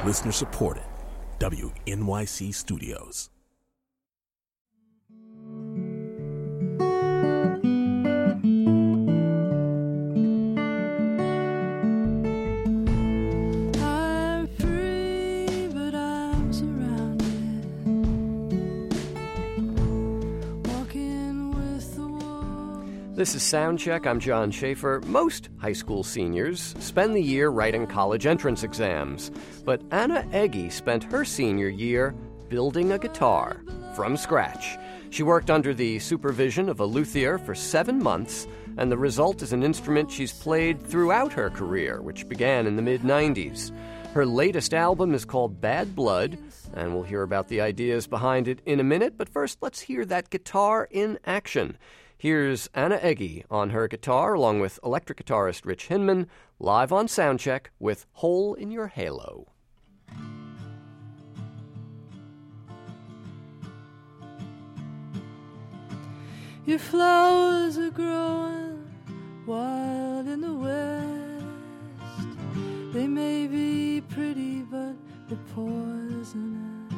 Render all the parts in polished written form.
Listener supported. WNYC Studios. I'm free, but I'm surrounded. Walking with the wolves. This is Soundcheck. I'm John Schaefer. Most high school seniors spend the year writing college entrance exams, but Anna Egge spent her senior year building a guitar from scratch. She worked under the supervision of a luthier for 7 months, and the result is an instrument she's played throughout her career, which began in the mid-90s. Her latest album is called Bad Blood, and we'll hear about the ideas behind it in a minute, but first let's hear that guitar in action. Here's Anna Egge on her guitar, along with electric guitarist Rich Hinman, live on Soundcheck with Hole in Your Halo. Your flowers are growing wild in the west. They may be pretty, but they're poisonous.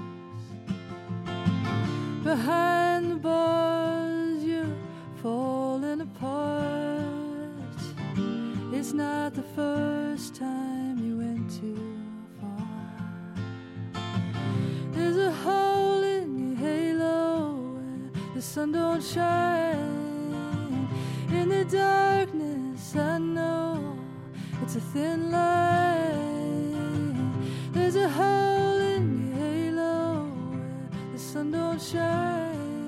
Behind the bars, you're falling apart. It's not the first time you went too far. There's a hole in your halo where the sun don't shine. In the darkness, I know it's a thin line. There's a hole in your halo where the sun don't shine.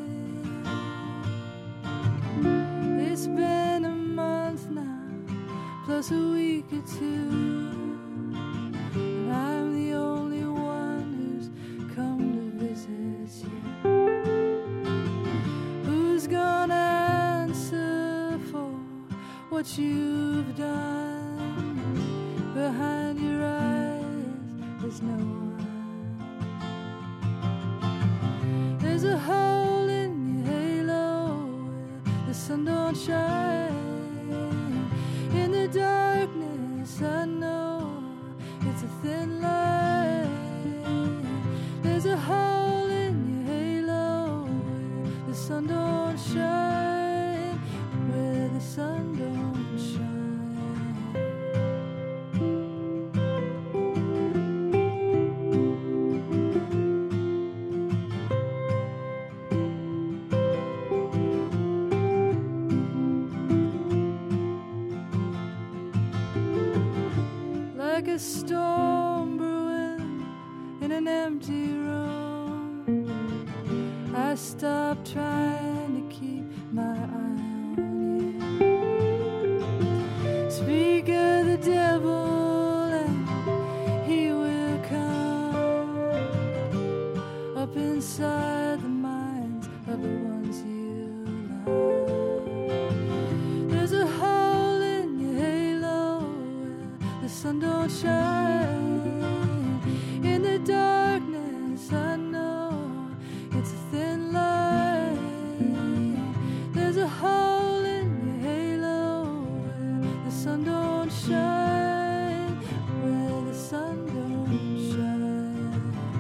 It's been a month now, plus a week or two, and I'm the only one who's come to visit you. Who's gonna answer for what you've done? Behind your eyes, there's no one. There's a hole in your halo where the sun don't shine. In the darkness, I know it's a thin line. There's a hole in your halo where the sun don't shine, where the sun don't shine. Like a storm brewing in an empty room, I stopped trying to keep my eye on you. Speak of the devil and he will come up inside the minds of the ones you love. There's a hole in your halo where the sun don't shine. In the darkness, I know it's a thin line. There's a hole in your halo where the sun don't shine, where the sun don't shine.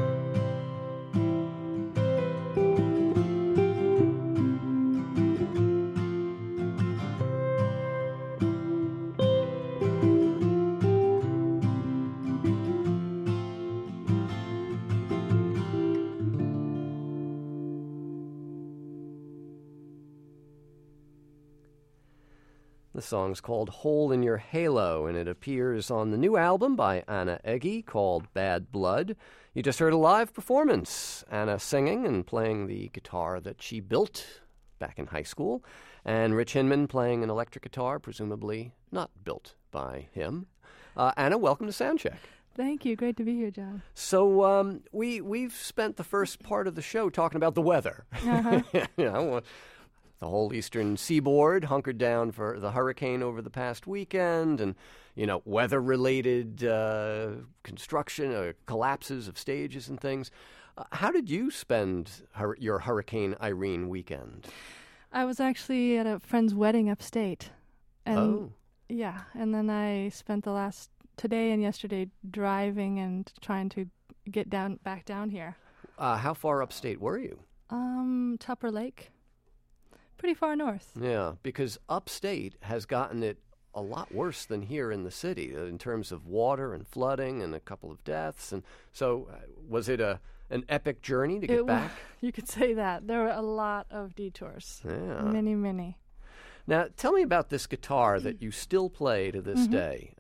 The song's called Hole in Your Halo, and it appears on the new album by Anna Egge called Bad Blood. You just heard a live performance, Anna singing and playing the guitar that she built back in high school, and Rich Hinman playing an electric guitar, presumably not built by him. Anna, welcome to Soundcheck. Thank you. Great to be here, John. So we've spent the first part of the show talking about the weather. Uh-huh. The whole eastern seaboard hunkered down for the hurricane over the past weekend, and weather-related construction, collapses of stages and things. How did you spend your Hurricane Irene weekend? I was actually at a friend's wedding upstate. And Oh. Yeah, and then I spent the last today and yesterday driving and trying to get back down here. How far upstate were you? Tupper Lake. Pretty far north. Yeah, because upstate has gotten it a lot worse than here in the city in terms of water and flooding and a couple of deaths. And so was it an epic journey to get back? You could say that. There were a lot of detours. Yeah. Many, many. Now, tell me about this guitar that you still play to this day.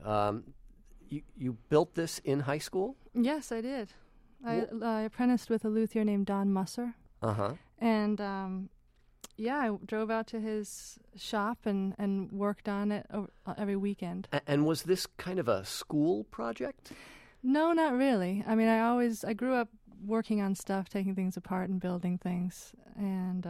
You built this in high school? Yes, I did. I apprenticed with a luthier named Don Musser. Uh-huh. And, I drove out to his shop and worked on it every weekend. And was this kind of a school project? No, not really. I mean, I grew up working on stuff, taking things apart and building things. And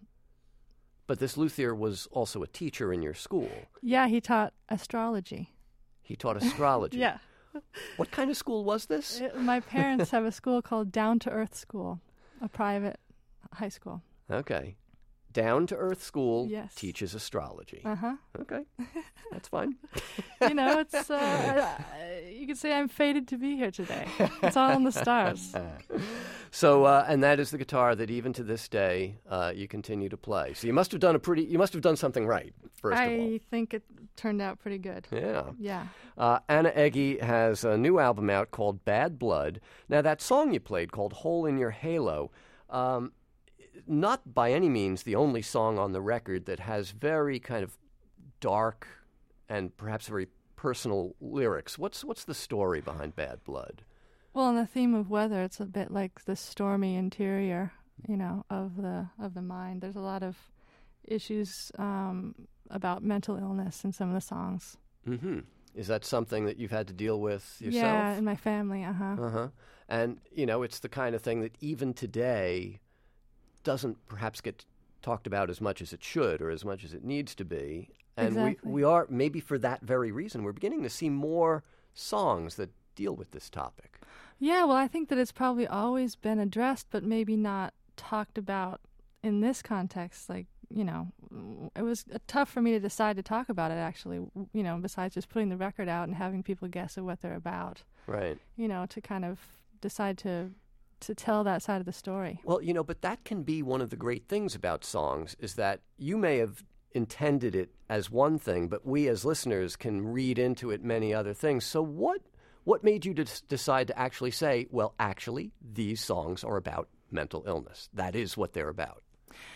But this luthier was also a teacher in your school. yeah, he taught astrology. He taught astrology. Yeah. What kind of school was this? My parents have a school called Down to Earth School, a private high school. Okay. Down to Earth School Yes. teaches astrology. Uh-huh. Okay. That's fine. You know, it's you could say I'm fated to be here today. It's all in the stars. So, and that is the guitar that even to this day you continue to play. So you must have done something right, first of all. I think it turned out pretty good. Yeah. Yeah. Anna Egge has a new album out called Bad Blood. Now, that song you played called Hole in Your Halo, not by any means the only song on the record that has very kind of dark and perhaps very personal lyrics. What's the story behind Bad Blood? Well, on the theme of weather, it's a bit like the stormy interior, of the mind. There's a lot of issues about mental illness in some of the songs. Mm-hmm. Is that something that you've had to deal with yourself? Yeah, in my family, uh-huh. Uh-huh. And, it's the kind of thing that even today doesn't perhaps get talked about as much as it should or as much as it needs to be. And Exactly. we are, maybe for that very reason, we're beginning to see more songs that deal with this topic. Yeah, well, I think that it's probably always been addressed, but maybe not talked about in this context. Like, it was tough for me to decide to talk about it, actually, besides just putting the record out and having people guess at what they're about. Right. To kind of decide to tell that side of the story. Well, but that can be one of the great things about songs is that you may have intended it as one thing, but we as listeners can read into it many other things. So what made you decide to actually say, well, actually, these songs are about mental illness? That is what they're about.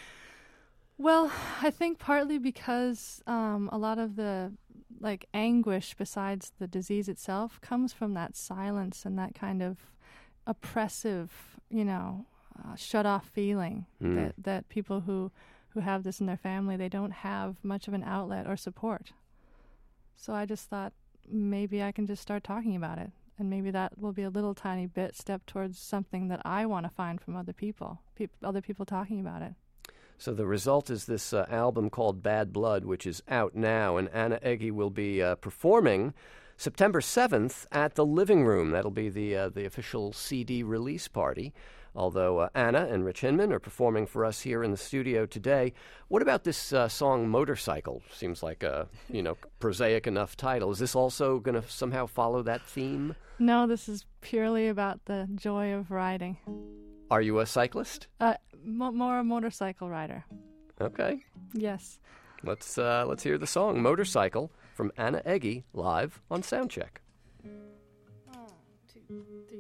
Well, I think partly because a lot of the anguish besides the disease itself comes from that silence and that kind of oppressive, shut-off feeling that people who have this in their family, they don't have much of an outlet or support. So I just thought maybe I can just start talking about it, and maybe that will be a little tiny bit step towards something that I want to find from other people talking about it. So the result is this album called Bad Blood, which is out now, and Anna Egge will be performing September 7th at the Living Room. That'll be the official CD release party, although Anna and Rich Hinman are performing for us here in the studio today. What about this song Motorcycle? Seems like a, prosaic enough title. Is this also going to somehow follow that theme? No, this is purely about the joy of riding. Are you a cyclist? More a motorcycle rider. Okay. Yes. Let's hear the song Motorcycle from Anna Egge live on Soundcheck. 1, 2, 3,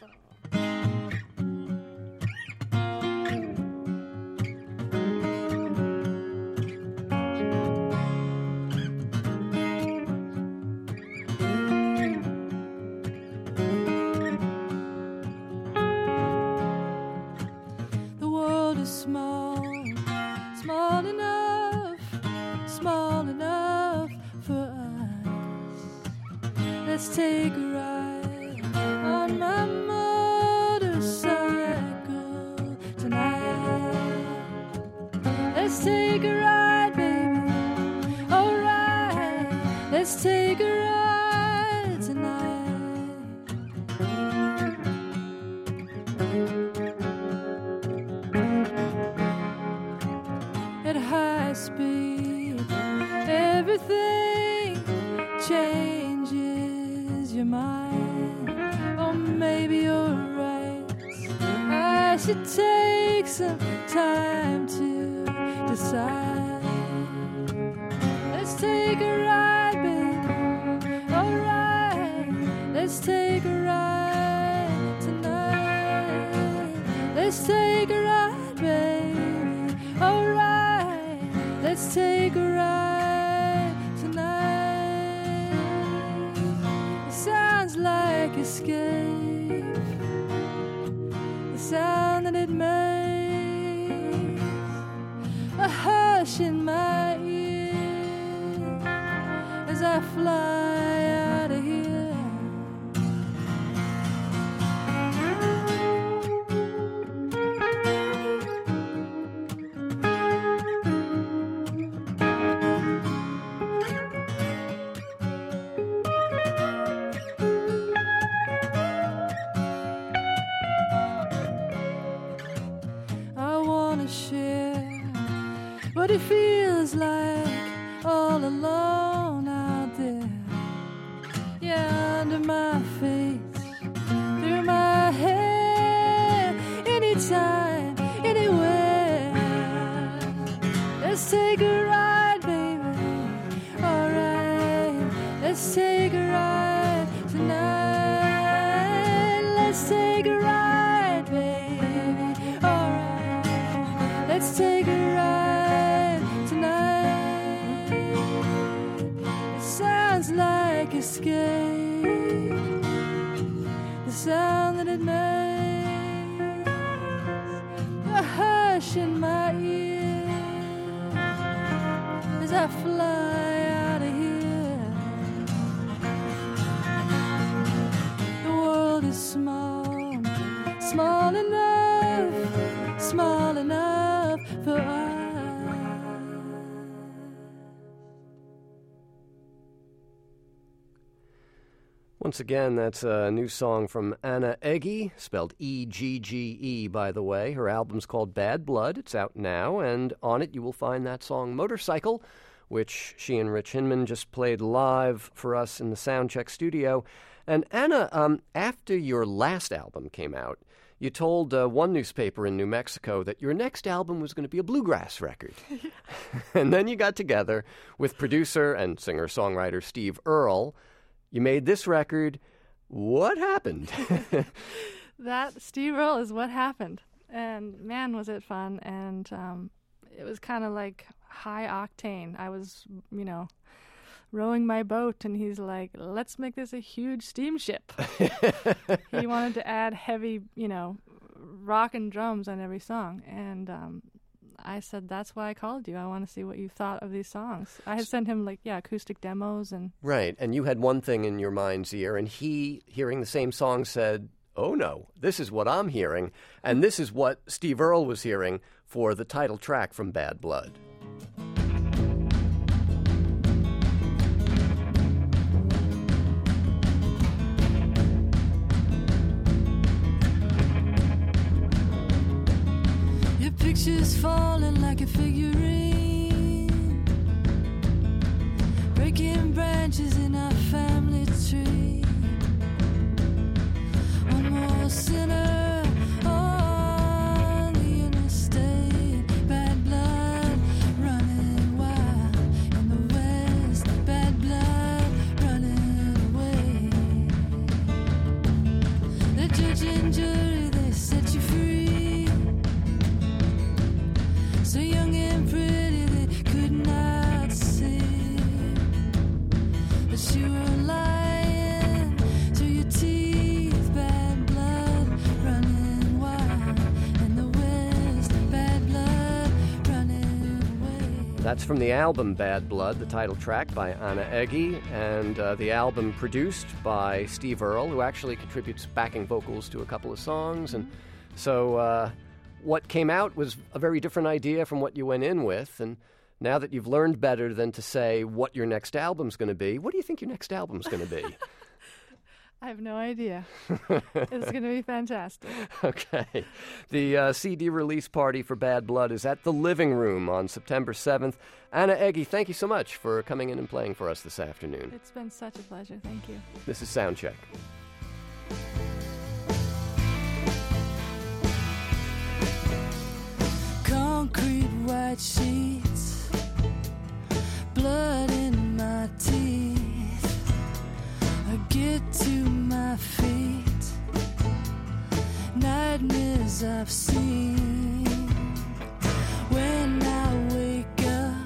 4. The world is small enough for us. Let's take a ride on my motorcycle tonight. Let's take a ride, baby. Alright, let's take a ride tonight. At high speed, everything changes. your mind. Or maybe you're right. I should take some time to decide. Let's take a ride, baby. Alright, let's take a ride tonight. Let's take a ride, baby. Alright, let's take a ride tonight. It sounds like escape, the sound that it makes, a hush in my ear as I fly out of here. But it feels like all alone out there. Yeah, under my face, through my hair, anytime, anywhere. Let's take a ride, baby. Alright, let's take a ride tonight. Let's take a ride, baby. Alright, let's take a ride. Like escape, the sound that it makes, a hush in my ear as I fly out of here. The world is small, small enough for us. Once again, that's a new song from Anna Egge, spelled E-G-G-E, by the way. Her album's called Bad Blood. It's out now, and on it you will find that song Motorcycle, which she and Rich Hinman just played live for us in the Soundcheck studio. And Anna, after your last album came out, you told one newspaper in New Mexico that your next album was going to be a bluegrass record. And then you got together with producer and singer-songwriter Steve Earle. You made this record. What happened? That Steve Earle is what happened. And man, was it fun. And it was kind of like high octane. I was, rowing my boat, and he's like, let's make this a huge steamship. He wanted to add heavy, rock and drums on every song. And I said, that's why I called you. I want to see what you thought of these songs. I had sent him, acoustic demos. And right, and you had one thing in your mind's ear, and he, hearing the same song, said, oh no, this is what I'm hearing, and this is what Steve Earle was hearing for the title track from Bad Blood. Pictures falling like a figurine, breaking branches in our family tree. Almost sinner on the interstate, bad blood running wild in the west, bad blood running away. The judge and jury, they set you free. So young and pretty they could not see that you were lying through your teeth, bad blood running wild in the west, bad blood running away. That's from the album Bad Blood, the title track by Anna Egge, and the album produced by Steve Earle, who actually contributes backing vocals to a couple of songs. And so what came out was a very different idea from what you went in with, and now that you've learned better than to say what your next album's going to be, what do you think your next album's going to be? I have no idea. It's going to be fantastic. Okay. The CD release party for Bad Blood is at the Living Room on September 7th. Anna Egge, thank you so much for coming in and playing for us this afternoon. It's been such a pleasure. Thank you. This is Soundcheck. Concrete white sheets, blood in my teeth. I get to my feet, nightmares I've seen. When I wake up,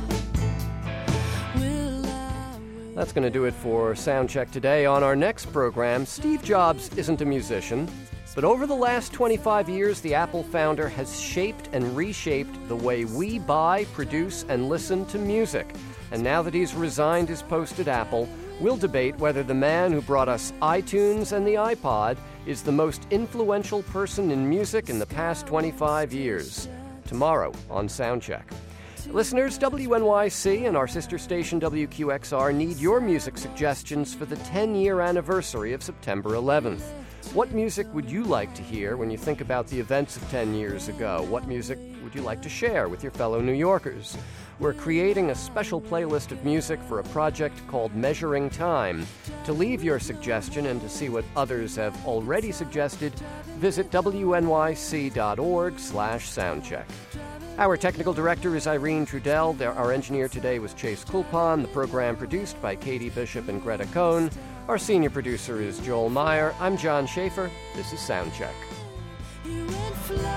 will I wake? That's going to do it for Soundcheck today. On our next program, Steve Jobs isn't a musician, but over the last 25 years, the Apple founder has shaped and reshaped the way we buy, produce, and listen to music. And now that he's resigned his post at Apple, we'll debate whether the man who brought us iTunes and the iPod is the most influential person in music in the past 25 years. Tomorrow on Soundcheck. Listeners, WNYC and our sister station WQXR need your music suggestions for the 10-year anniversary of September 11th. What music would you like to hear when you think about the events of 10 years ago? What music would you like to share with your fellow New Yorkers? We're creating a special playlist of music for a project called Measuring Time. To leave your suggestion and to see what others have already suggested, visit wnyc.org/soundcheck. Our technical director is Irene Trudell. Our engineer today was Chase Kulpon. The program produced by Katie Bishop and Greta Cohn. Our senior producer is Joel Meyer. I'm John Schaefer. This is Soundcheck. You went flying.